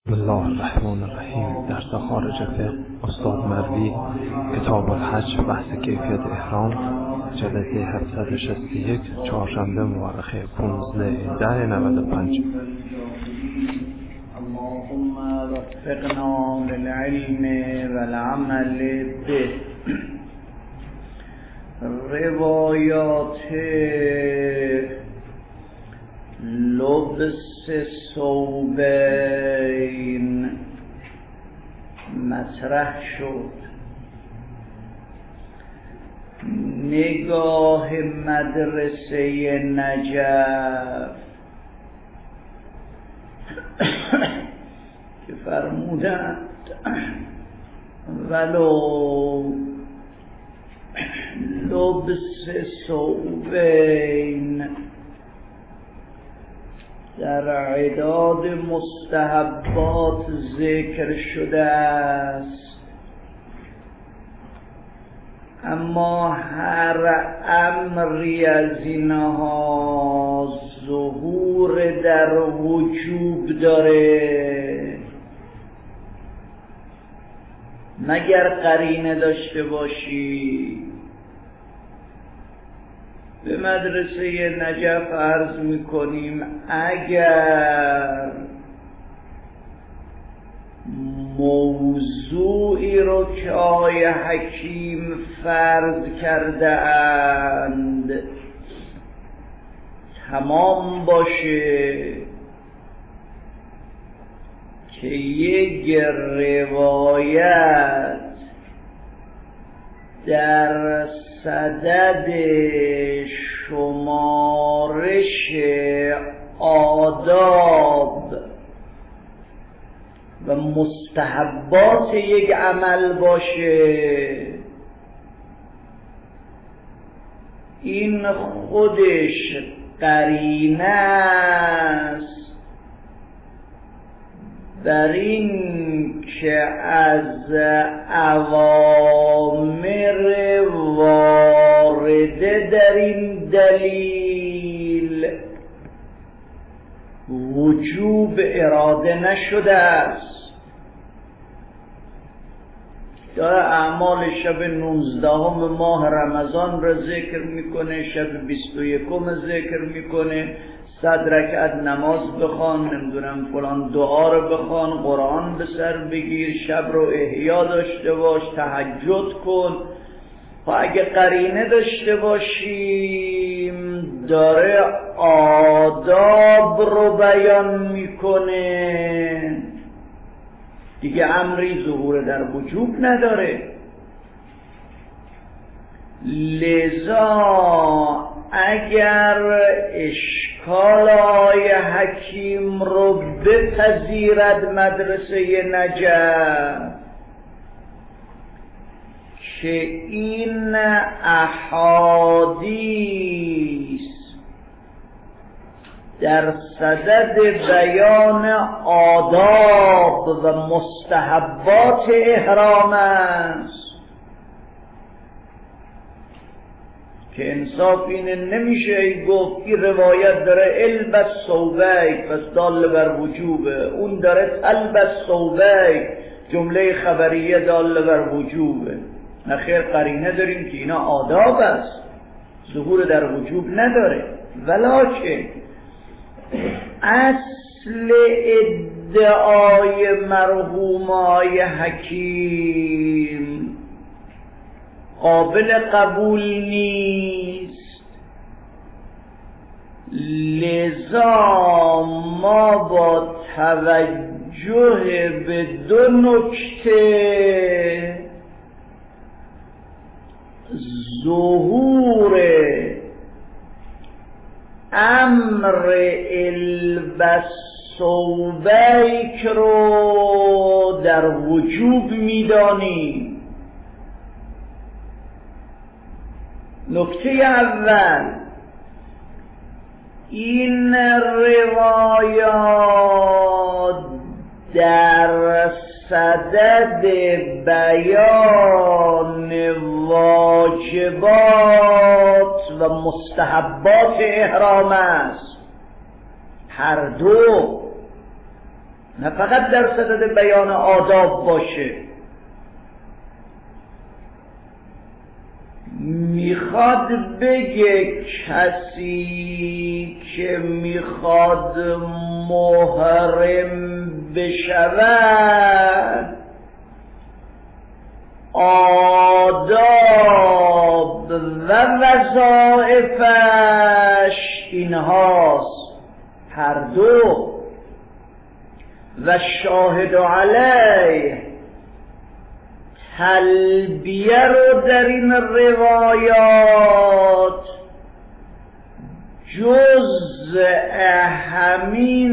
بسم الله الرحمن الرحیم. درس خارج فقه استاد مروی، کتاب الحج، بحث کیفیت احرام، جلسه 761، چهارشنبه مورخه 15/10/95. اللهم وفقنا للعلم والعمل به. روایات لبس ثوبین مطرح شد. نگاه مدرسه نجف که فرمودند ولو لبس ثوبین در عداد مستحبات ذکر شده است، اما هر امری از اینها ظهور در وجوب داره مگر قرینه داشته باشی. به مدرسه نجف عرض میکنیم اگر موضوعی رو که آقای حکیم فرض کرده اند تمام باشه که یک روایت در صدد شمارش آداب و مستحبات یک عمل باشه، این خودش قرینه است بر این که از اوامر وارده در این دلیل وجوب اراده نشده است. داره اعمال شب 19 ماه رمضان را ذکر میکنه، شب 21 ذکر میکنه، 100 رکعت نماز بخوان، نمیدونم فلان دعا رو بخوان، قرآن به سر بگیر، شب رو احیا داشته باش، تهجد کن. و اگه قرینه داشته باشیم داره آداب رو بیان میکنه دیگه، امری ظهور در وجوب نداره. لذا اگر اشکال آقای حکیم رو بپذیرد مدرسه نجف که این احادیث در صدد بیان آداب و مستحبات احرام است، که انصاف اینه نمیشه گفت این روایت داره البس ثوبیک پس دال بر وجوبه، اون داره البس ثوبیک جمله خبریه دال بر وجوبه. نخیر، قرینه داریم که اینا آداب است، ظهور در وجوب نداره. ولکن اصل ادعای مرحوم آقای حکیم قابل قبول نیست. لذا ما با توجه به دو نکته ظهور امر البس ثوبیک رو در وجوب میدانیم. نکته اول، این روایات در صدد بیان واجبات و مستحبات احرام است. هر دو نه فقط در صدد بیان آداب باشه، میخواد بگه کسی که میخواد محرم بشود آداب و وظایفش اینهاست هر دو. و شاهد علیه تلبیه رو در این روایات جزء همین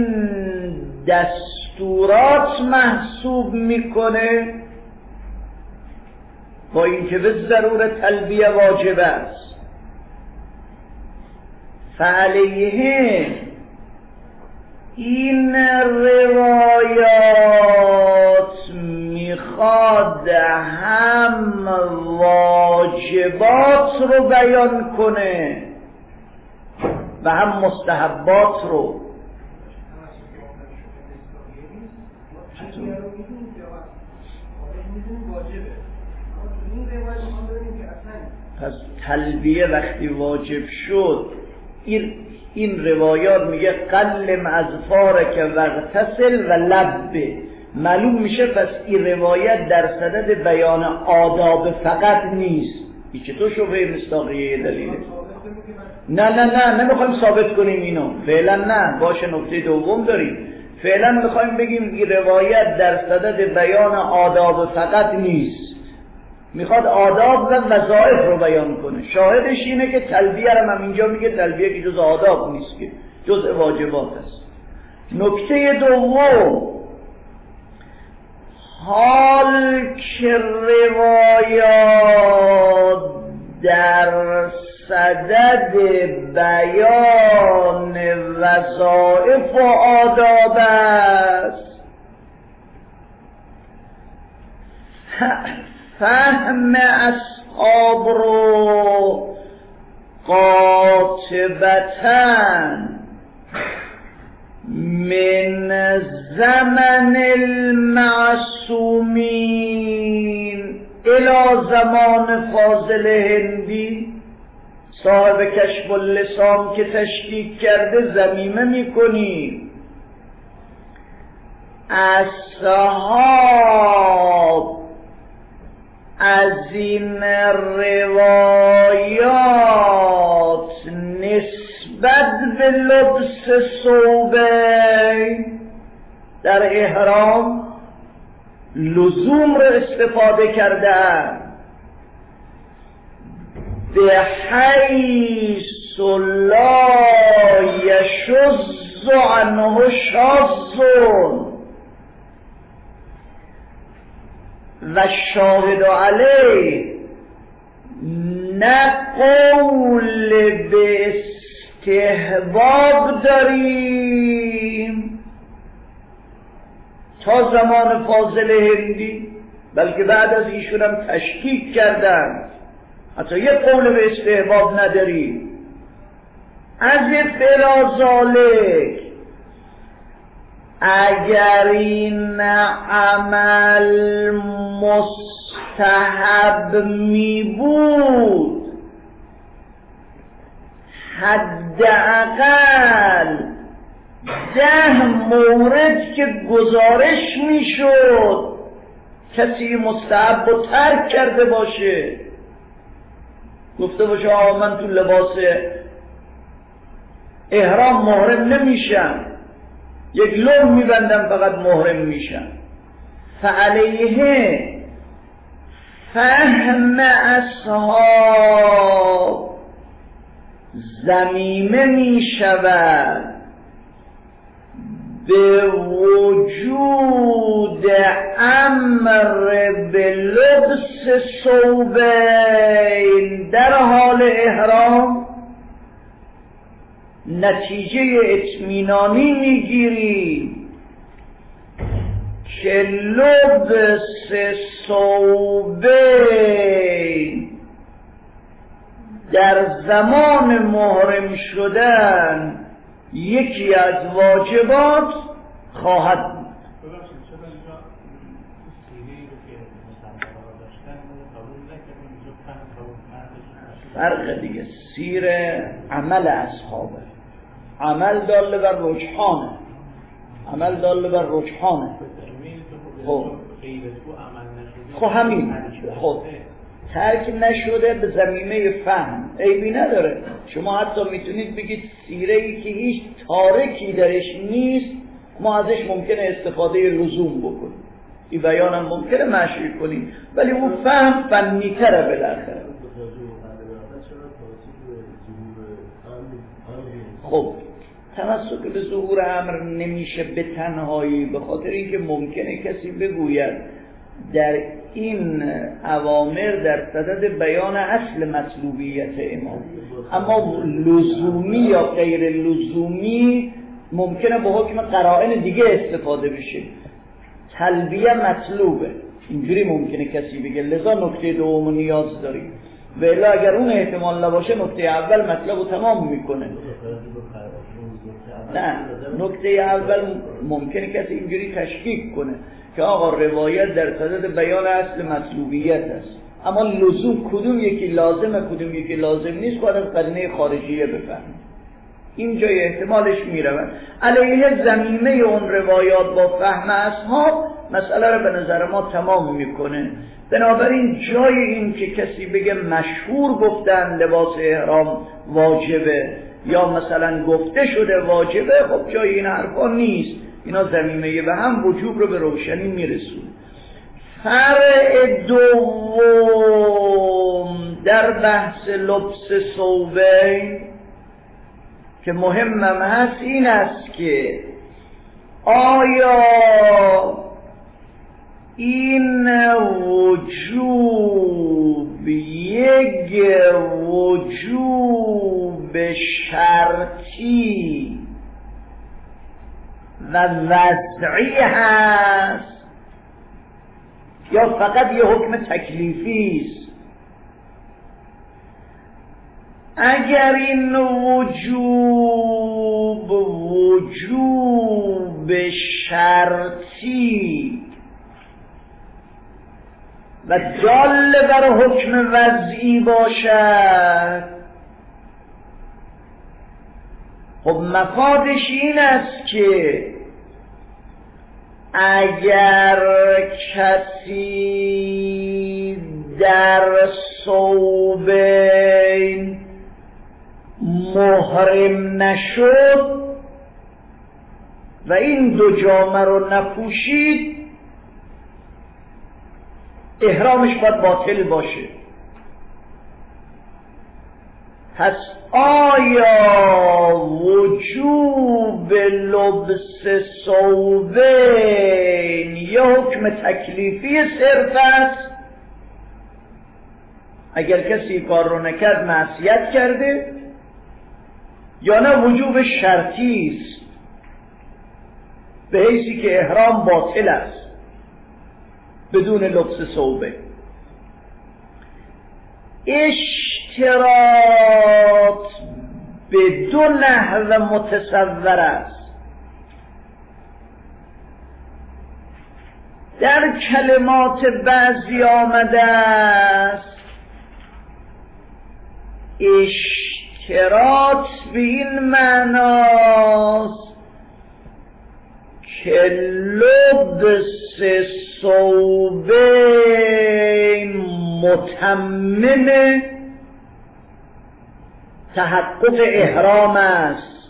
دستورات محسوب میکنه، با اینکه به ضرور تلبیه واجب است. فعلیه این روایات میخواد هم واجبات رو بیان کنه و هم مستحبات رو. پس تلبیه وقتی واجب شد، این روایات میگه قلم اظفارک واغتسل و لب، معلوم میشه پس این روایت در صدد بیان آداب فقط نیست. این چطور شبهه مصداقیه دلیله؟ نه نمیخوایم ثابت کنیم اینو فعلا، نه باشه. نکته دوم داریم، فعلا میخوایم بگیم این روایت در صدد بیان آداب فقط نیست، میخواد آداب و وظایف رو بیان کنه. شاهدش اینه که تلبیه رو هم اینجا میگه تلبیه که جز آداب نیست، که جز واجبات است. نکته دوم، حال که روایات در صدد بیان وظایف و آداب است، فهم اصحاب رو قاطبتاً من زمن المعصومین الى زمان فاضل هندی، صاحب کشف اللسان که تشکیک کرده ضمیمه میکنیم اصحاب از این روایات نسبت به لبس ثوبین در احرام لزوم رو استفاده کردن، به حیث لا یشذ عنه شاذ و شاهد علیه، نه قول به استحباب داریم تا زمان فاضل هندی، بلکه بعد از ایشون هم تشکیک کردن، حتی یک قول به استحباب نداریم. از فرازالک اگر این عمل مستحب می بود، حداقل 10 مورد که گزارش می شد کسی مستحب رو ترک کرده باشه، گفته باشه آقا من تو لباس احرام محرم نمیشم، یک لون میبندم فقط محرم میشم. فعلیه فهم اصحاب ضمیمه میشود به وجود امر به لبس ثوبین در حال احرام، نتیجه اطمینانی میگیریم که لبس ثوبین در زمان محرم شدن یکی از واجبات خواهد بود. فرق دیگه. سیر عمل اصحابه، عمل دال بر رجحانه، عمل دال بر رجحانه. خب همین، خب ترک نشده به زمینه فهم عیبی نداره. شما حتی میتونید بگید سیره‌ای که هیچ تارکی درش نیست ما ازش ممکنه استفاده لزوم بکنیم، این بیانم ممکنه مشروع کنیم، ولی اون فهم فنی‌تره بالاخره. خب تمسک به ظهور امر نمیشه به تنهایی، به خاطر اینکه ممکنه کسی بگوید در این اوامر در صدد بیان اصل مطلوبیت امام، اما لزومی یا غیر لزومی ممکنه به حکم قرائن دیگه استفاده بشه. تلبیه مطلوبه، اینجوری ممکنه کسی بگه، لذا نکته دوم نیاز داریم، و الا اگر اون احتمال نباشه نکته اول مطلب رو تمام میکنه. نه، نکته اول ممکنه کسی اینجوری تشکیک کنه که آقا روایت در صدد بیان اصل مطلوبیت است، اما لزوم کدوم یکی لازمه کدوم یکی لازم نیست باید از قرینه خارجیه بفهمید. این جای احتمالش میرود. علیه زمینه اون روایات با فهم اصحاب مسئله رو به نظر ما تمام میکنه. بنابراین جای این که کسی بگه مشهور گفتن لباس احرام واجبه یا مثلا گفته شده واجبه، خب جای این حرفا نیست. اینا زمینه به هم وجوب رو به روشنی میرسون. فرع دوم در بحث لبس ثوبین که مهمم هست این است که آیا این وجوب یک وجوب شرطی و وضعی هست یا فقط یه حکم تکلیفی است؟ اگر این وجوب شرطی و دال بر حکم وضعی باشد، خب مفادش این است که اگر کسی در ثوبین محرم نشد و این دو جامه رو نپوشید احرامش باید باطل باشه. پس آیا وجوب لبس ثوبین یا حکم تکلیفی صرف است؟ اگر کسی کار رو نکرد معصیت کرده، یا نه وجوب شرطی است به حیثی که احرام باطل است بدون لبس ثوبه. اشتراط به دو نحو متصور است. در کلمات بعضی آمده است اشتراط به این معناست که لبس ثوبین متمم تحقق احرام است،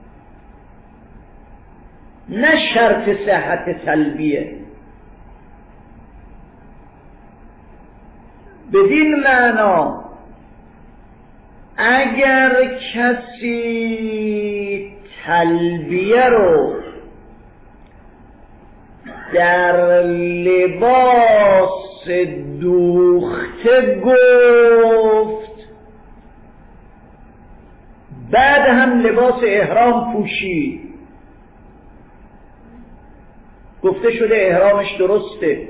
نه شرط صحت تلبیه. بدین معنا اگر کسی تلبیه رو در لباس دوخته گفت بعد هم لباس احرام پوشید، گفته شده احرامش درسته،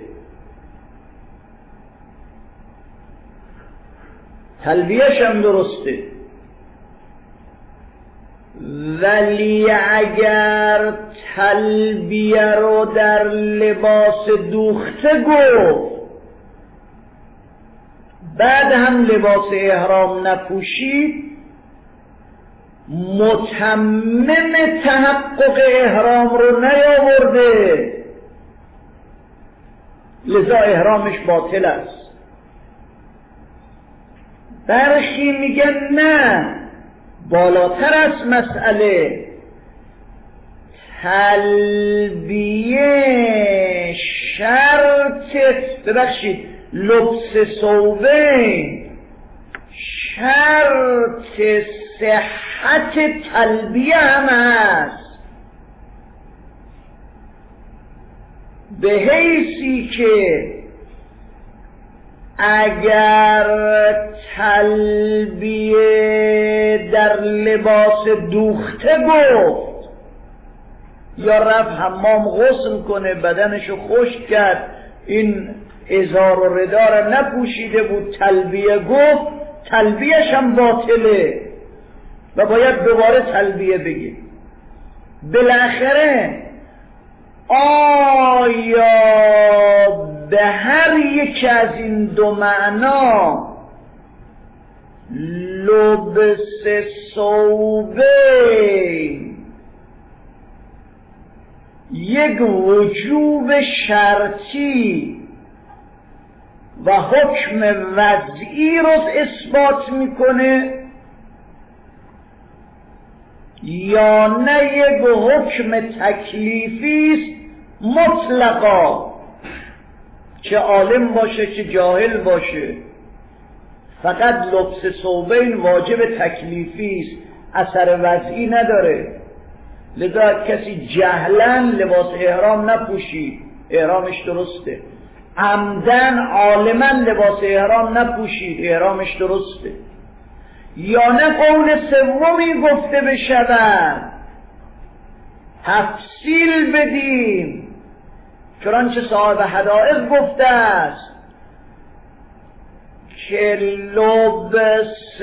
تلبیه‌ش هم درسته، ولی اگر تلبیه رو در لباس دوخته گفت بعد هم لباس احرام نپوشید، متمم تحقق احرام رو نیاورده، لذا احرامش باطل است. برخی میگن نه، بالاتر از مسئله، تلبیه شرط، ببخشید، لبس ثوبین شرط صحت تلبیه هم هست، به حیثی که اگر تلبیه در لباس دوخته گفت یا رفت حمام غسل کنه بدنشو خشک کرد، این ازار و ردا را نپوشیده بود تلبیه گفت، تلبیهش هم باطله و باید دوباره تلبیه بگه. بالاخره آیا به هر یک از این دو معنا لبس ثوبین یک وجوب شرطی و حکم وضعی رو اثبات میکنه یا نه یک حکم تکلیفی است مطلقا، چه عالم باشه چه جاهل باشه، فقط لبس ثوبین واجب تکلیفی است، اثر وضعی نداره. لذا کسی جهلاً لباس احرام نپوشید احرامش درسته، عمدن عالماً لباس احرام نپوشید احرامش درسته. یا نه قول سومی گفته بشود، تفصیل بدیم، چنانچه صاحب حدائق گفته است که لبس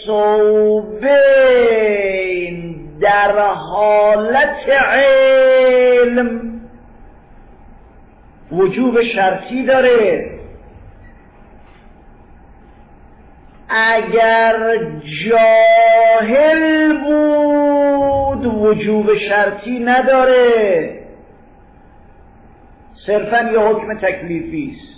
ثوبین در حالت علم وجوب شرطی داره، اگر جاهل بود وجوب شرطی نداره، صرفاً یه حکم تکلیفی است.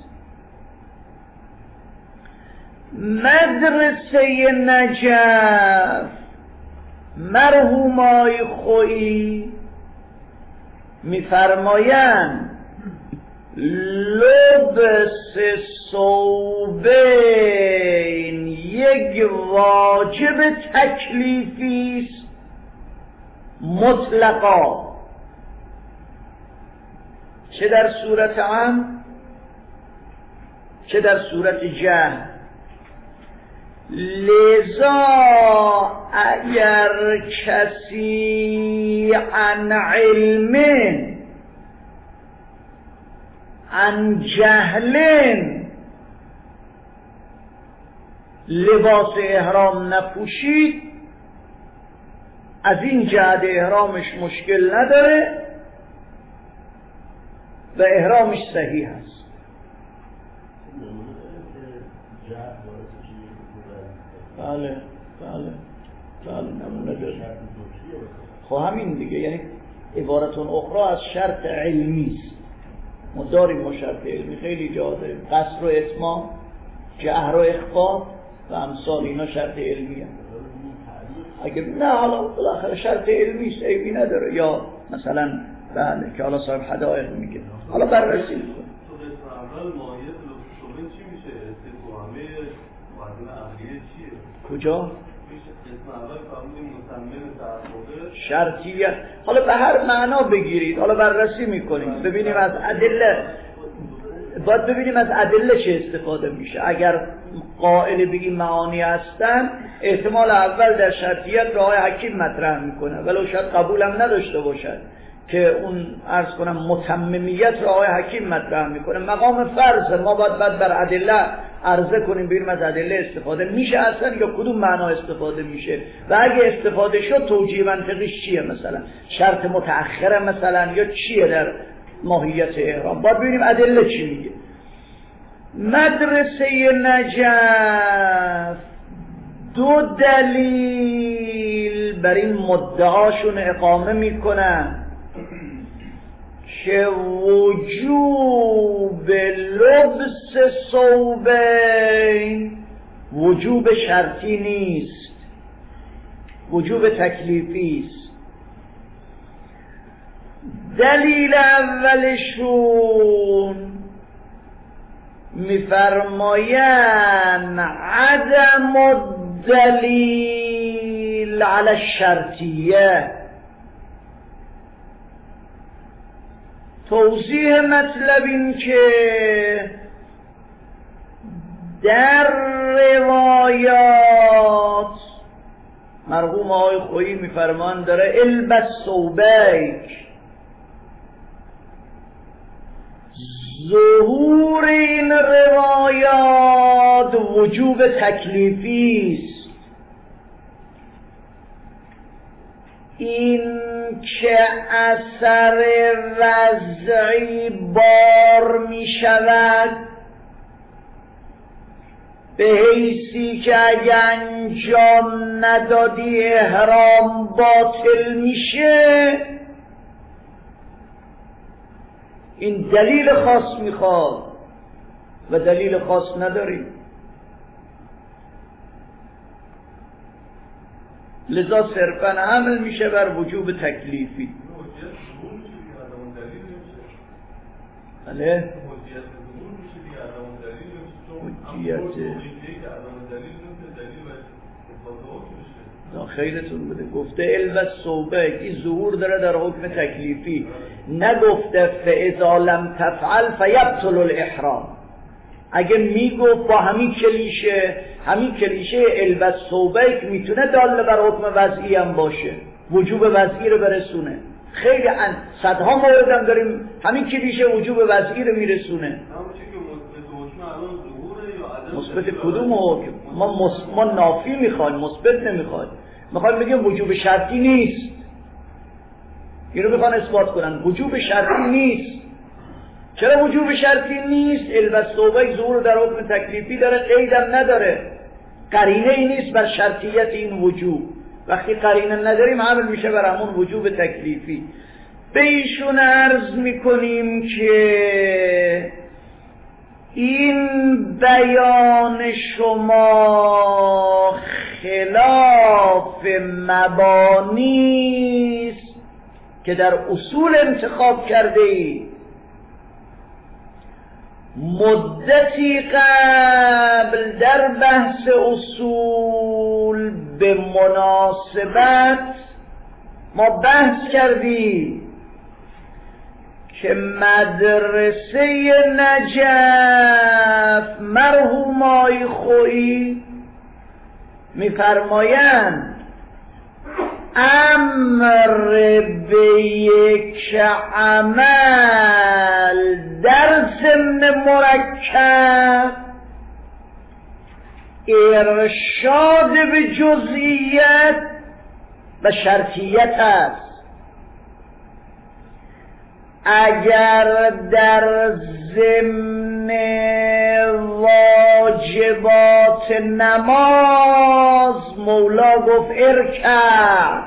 مدرسه نجف مرحومای خویی میفرمایند لبس ثوبین یک واجب تکلیفی است مطلقا، چه در صورت عام چه در صورت جهل. لذا اگر کسی عن علم عن جهل لباس احرام نپوشید، از این جهت احرامش مشکل نداره و احرامش صحیح است. بله نمونه داره. خب همین دیگه، یعنی عبارتون اخرى از شرط علمی است. ما داریم ما شرط علمی خیلی جا داریم، قصر و اتمام، جهر و اخفا و امثال اینا شرط علمی هست. اگه نه حالا بالاخره شرط علمی است عیبی نداره، یا مثلا بله که حالا صاحب حدائق میگه حالا بررسی میکنه. تو قسم اول مایه لبس چی میشه؟ استفهامه معادل عقلیه چیه؟ کجا؟ قسم اول فرمودیم مصمم تعهد شرطیه. حالا به هر معنا بگیرید، حالا بررسی میکنیم ببینیم از ادله، باید ببینیم از ادله چه استفاده میشه. اگر قائل به این معانی هستن احتمال اول در شرطیت راه حکیم مطرح میکنه، ولو شاید قبولم نداشته باشد که اون عرض کنم متممیت رو آقای حکیم مطرح میکنه. مقام فرض ما باید بر ادله عرضه کنیم، ببینیم از ادله استفاده میشه اصلا یا کدوم معنا استفاده میشه و اگه استفاده شد توجیه منطقیش چیه، مثلا شرط متأخره مثلا یا چیه در ماهیت احرام. باید ببینیم ادله چی میگه. مدرسه نجف دو دلیل بر این مدعاشون اقامه میکنن که وجوب لبس ثوبین وجوب شرطی نیست، وجوب تکلیفی است. دلیل اولشون میفرماین عدم الدلیل علی الشرطیه. توضیح مطلب این که در روایات مرحوم آقای خویی میفرمان داره البس ثوبیک، ظهور این روایات وجوب تکلیفی است. این که اثر وضعی بار می شود به حیثی که اگه انجام ندادی احرام باطل میشه، این دلیل خاص میخواد و دلیل خاص نداریم. لذا صرفاً عمل میشه بر وجوب تکلیفی. بله خیرتون بوده گفته البس ثوبک، این ظهور داره در حکم تکلیفی، نگفته فاذا لم تفعل فیبطل الاحرام. اگه میگفت با همین کلیشه البس ثوبک میتونه داله بر حکم وضعی هم باشه، وجوب وضعی رو برسونه. خیلی صدها موردم داریم همین کلیشه وجوب وضعی رو میرسونه. مثبت کدوم حکم؟ ما نافی میخوایم، مثبت نمیخوایم. میخوایم بگیم وجوب شرطی نیست، اینو میخوان اثبات کنن وجوب شرطی نیست. چرا وجوب شرطی نیست؟ البس ثوبک ظهور در حکم تکلیفی داره، قیدم نداره، قرینه ای نیست بر شرطیت این وجوب. وقتی قرینه نداریم عمل میشه بر همون وجوب تکلیفی. به ایشون عرض میکنیم که این بیان شما خلاف مبانی است که در اصول انتخاب کرده اید. مدتی قبل در بحث اصول به مناسبت ما بحث کردیم که مدرسه نجف مرحوم آقای خویی میفرمایند امر به یک عمل در ضمن مرکب ارشاد به جزئیت و شرطیت است. اگر در ضمن واجبات نماز مولا گفت ارکع،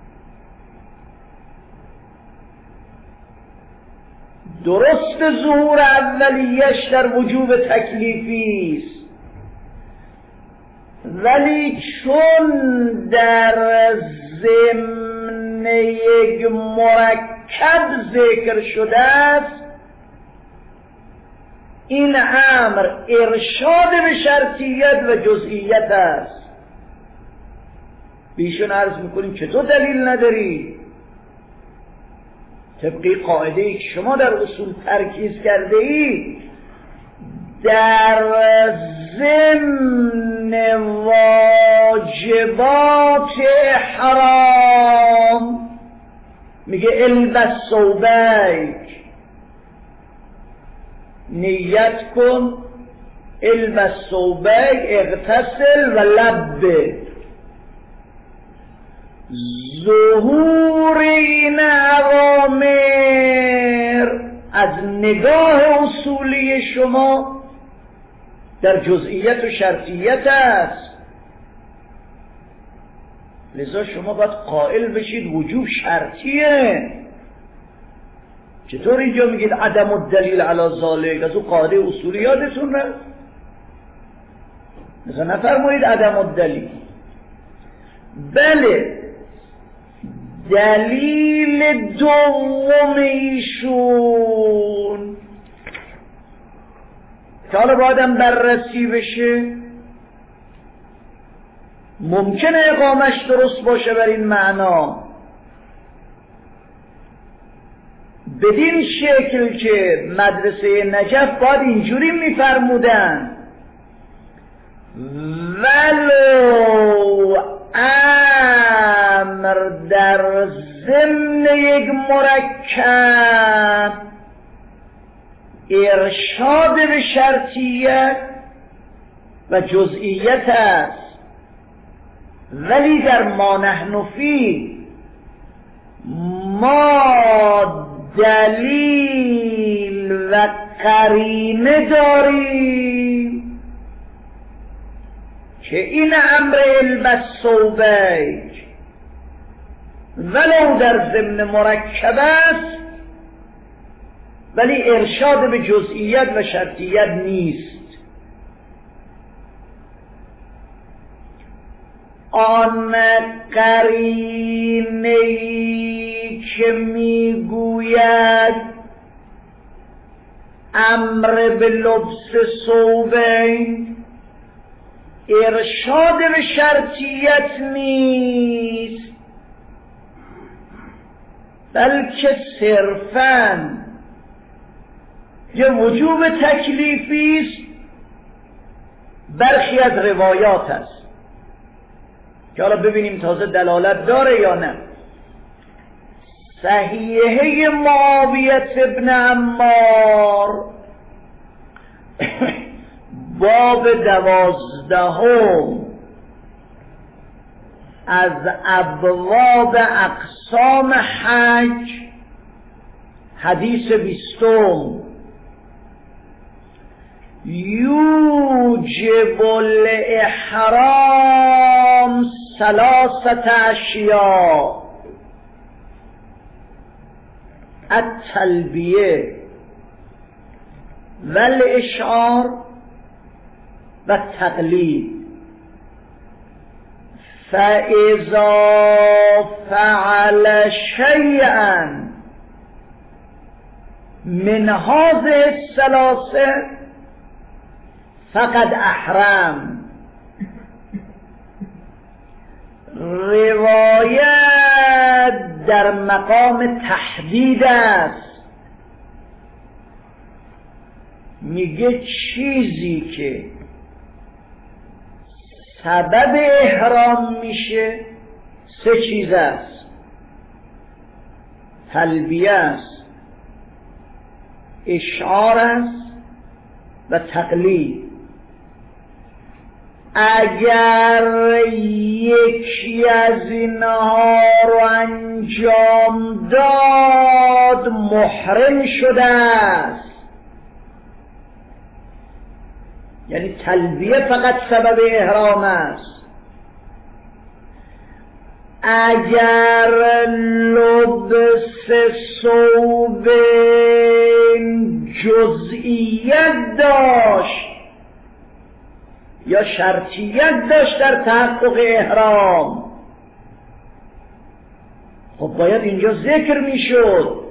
درست ظهور اولیش در وجوب تکلیفی است، ولی چون در ضمن یک مرکب ذکر شده است این امر ارشاد به شرطیت و جزئیت است. بیشون عرض میکنیم چطور دلیل نداری؟ طبقی قاعده ای که شما در اصول ترکیز کرده ای در ضمن واجبات حرام میگه البس ثوبیک، نیت کن، البس ثوبیک، اغتسل و لبه. ظهور این اوامر از نگاه اصولی شما در جزئیت و شرطیت است، لذا شما باید قائل بشید وجوب شرطیه. چطور اینجا میگید عدم الدلیل علی ذالک؟ از اون قاعده اصولی یادتون رفت؟ مثلا نفرمایید عدم الدلیل. بله، دلیل دوم ایشون که حالا بایدم بررسی بشه، ممکنه اقامش درست باشه بر این معنا، بدین شکل که مدرسه نجف باید اینجوری میفرمودن ولو امر در ضمن یک مرکب ارشاد به شرطیت و جزئیت است، ولی در ما نحن فی ما دلیل و قرینه داریم که این امر البس ثوبیک ولو در ضمن مرکب است ولی ارشاد به جزئیت و شرطیت نیست. آن قرینه‌ای که میگوید امر به لبس ثوبین ارشاد به شرطیت نیست، بلکه صرفاً یه وجوب تکلیفی است، برخی از روایات است که حالا ببینیم تازه دلالت داره یا نه. صحیحه معاویه ابن عمار باب 12 از ابواب اقسام حج، حدیث 20 یوجب الاحرام 3 اشیاء: التلبیه و الاشعار و التقلید. فاذا فعل شیئا من هذه الثلاثه فقد احرم. روایت در مقام تحدید است، میگه چیزی که سبب احرام میشه 3 چیز است: تلبیه است، اشعار است و تقلید. اگر یکی از اینها رو انجام داد محرم شده است. یعنی تلبیه فقط سبب احرام است. اگر لبس ثوب جزئیت داشت یا شرطیت داشت در تحقق احرام، خب باید اینجا ذکر میشد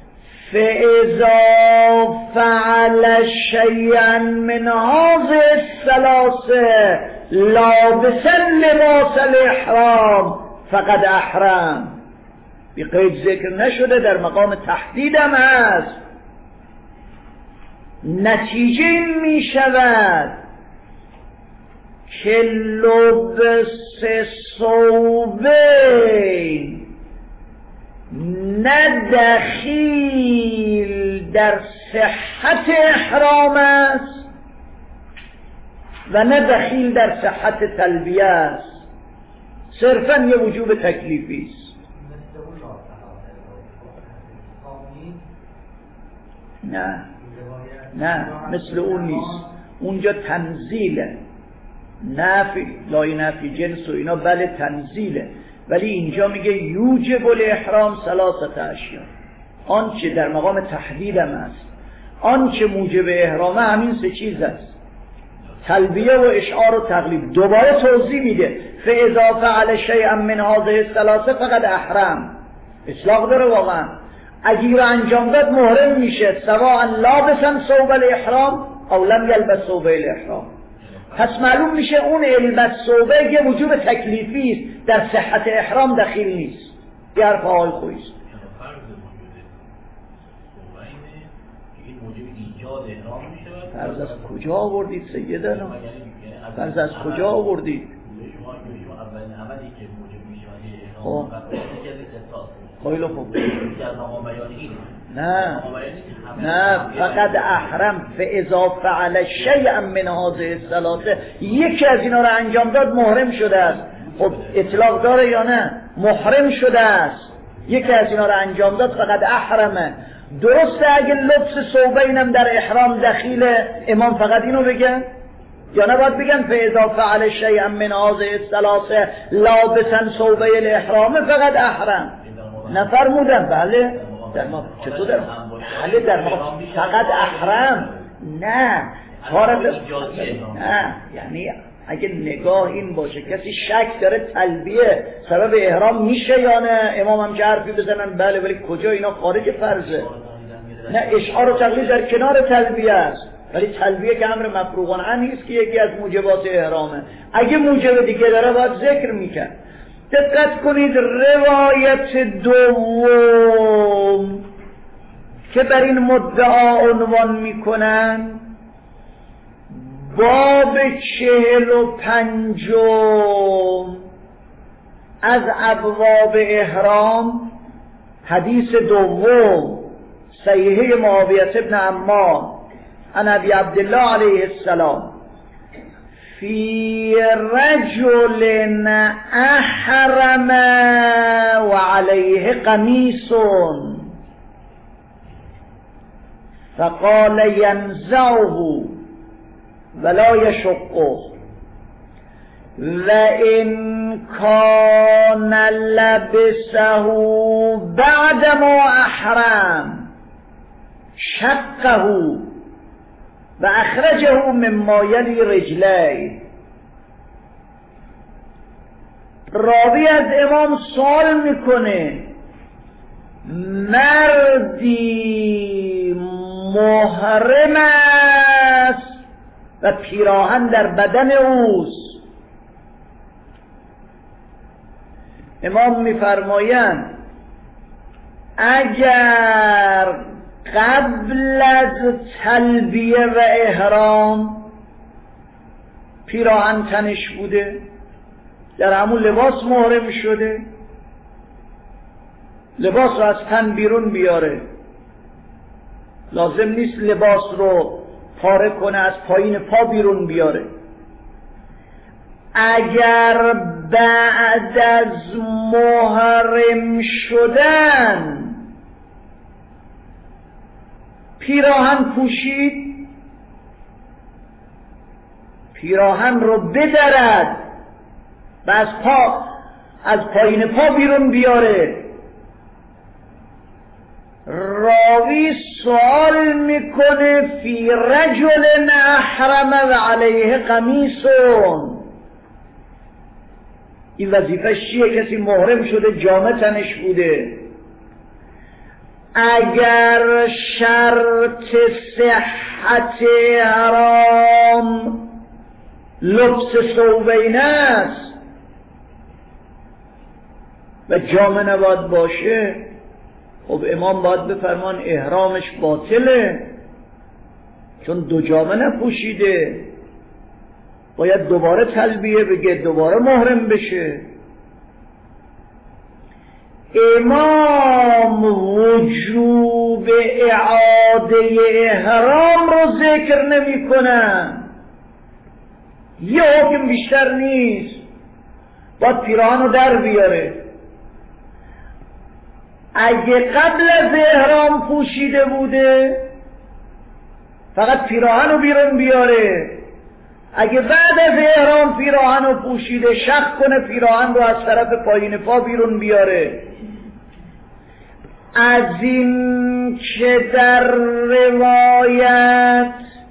فاذا فعل شیئا من هذه الثلاثه لابسا لباس الاحرام فقد احرم. بی قید ذکر نشده، در مقام تحدید هم هست. نتیجه این می شود که لبس ثوبین نه دخیل در صحت احرام است و نه دخیل در صحت تلبیه است، صرفا یه وجوب تکلیفی است. نه مثل اون نیست، اونجا تنزیله، نفی لای نفی جنس و اینا بله تنزیله، ولی اینجا میگه یوجب الاحرام ثلاثه اشیاء. آنچه در مقام تحدید هم است، آنچه موجب احرامه همین سه چیز است، تلبیه و اشعار و تقلیب. دوباره توضیح میده فاذا فعل شیئا من هذه الثلاثه فقد احرم. اطلاق داره واقعا، اگه انجام داد محرم میشه، سواء لابسا ثوب الاحرام او لم یلبس ثوب الاحرام. پس معلوم میشه اون البس ثوبه یه وجوب تکلیفی است، در صحت احرام دخیل نیست. یه حرف آقای خویی است. فرض از کجا آوردید سیدنا؟ فرض از کجا آوردید؟ خب خیلی خوب. نه فقط احرم فاذا فعل شیئا من هذه الثلاثه، یکی از اینا رو انجام داد محرم شده است. خب اطلاق داره یا نه؟ محرم شده است، یکی از اینا رو انجام داد فقط احرمه. درسته اگه لبس ثوبینم در احرام دخیله، امام فقط اینو بگن یا نباید بگن فاذا فعل شیئا من هذه الثلاثه لابسا ثوبی الاحرام فقط احرم؟ نفرمودن بله در ما چطور در بله در ما فقط احرم؟ نه نه، یعنی اگه نگاه این باشه کسی شک داره تلبیه سبب احرام میشه یا نه، امام هم که حرفی بزنن بله، ولی کجا اینا خارج فرضه. نه اشعار و تقلید در کنار تلبیه است، ولی تلبیه که امر مفروغ عنه نیست که یکی از موجبات احرامه. اگه موجب دیگه داره باید ذکر میکرد. دقت کنید روایت دوم که بر این مدعا عنوان میکنن، باب 45 از ابواب احرام، حدیث دوم صحیحه معاویه بن عمار عن ابی عبدالله علیه السلام فی رجل احرم و علیه قمیص فقال ینزعه ولا یشقه وإن كان لبسه بعدما احرم شقه و اخرجه مما یلی رجلیه. راوی از امام سوال میکنه، مردی محرم است و پیراهن در بدن اوست، امام میفرمایند اگر قبل از تلبیه و احرام پیراهن تنش بوده، در همون لباس محرم شده، لباس رو از تن بیرون بیاره، لازم نیست لباس رو پاره کنه، از پایین پا بیرون بیاره. اگر بعد از محرم شدن پیراهن پوشید، پیراهن رو بدرد و از پایین پا بیرون بیاره، راوی سوال میکنه فی رجل احرم و علیه قمیصون، این وظیفه چیه؟ کسی محرم شده جامه تنش بوده، اگر شرط صحت احرام لبس ثوبین است و جامه نباید باشه، خب امام باید بفرمان احرامش باطله، چون دو جامه نپوشیده، باید دوباره تلبیه بگه، دوباره محرم بشه. امام وجوب اعاده احرام رو ذکر نمی کنن. یه حکم بیشتر نیست، باید پیراهن رو در بیاره. اگه قبل از احرام پوشیده بوده فقط پیراهن رو بیرون بیاره، اگه بعد از احرام پیراهن رو پوشیده شق کنه پیراهن رو از طرف پایین پا بیرون بیاره. از این که در روایت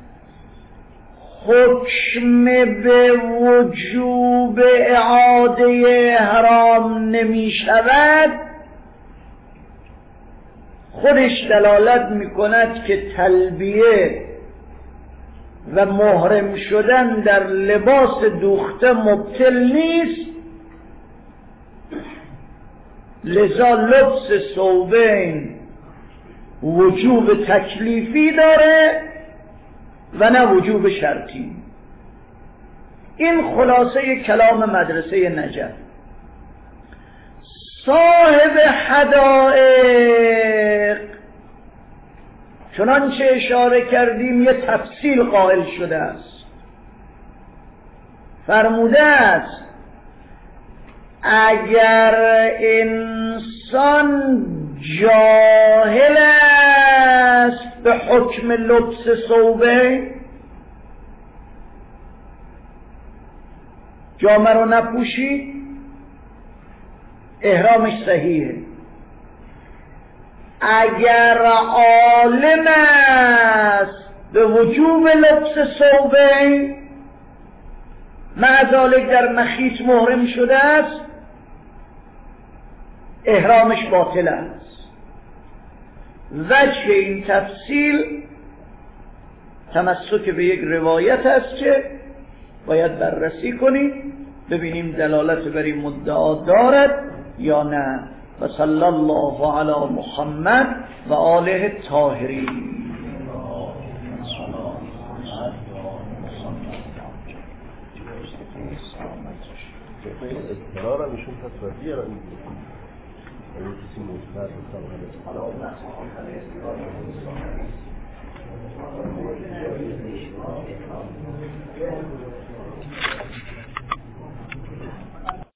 حکم به وجوب اعاده احرام نمی شود، خودش دلالت می کند که تلبیه و محرم شدن در لباس دوخته مبطل نیست، لذا لبس ثوبین وجوب تکلیفی داره و نه وجوب شرطی. این خلاصه کلام مدرسه نجف. صاحب حدائق چنانچه اشاره کردیم یه تفصیل قائل شده است. فرموده است اگر انسان جاهل است به حکم لبس ثوبه، جامه رو نپوشید، احرامش صحیحه. اگر عالم است به وجوب لبس ثوبه، مع ذلک در مخیط محرم شده است، احرامش باطل است. وجه این تفصیل تمسک به یک روایت است که باید بررسی کنیم ببینیم دلالت بر این مدعا دارد یا نه. و صلی الله علی محمد و آله الطاهرین. اصرار میشون تصویری را میگه اگه کسی مصدر بسام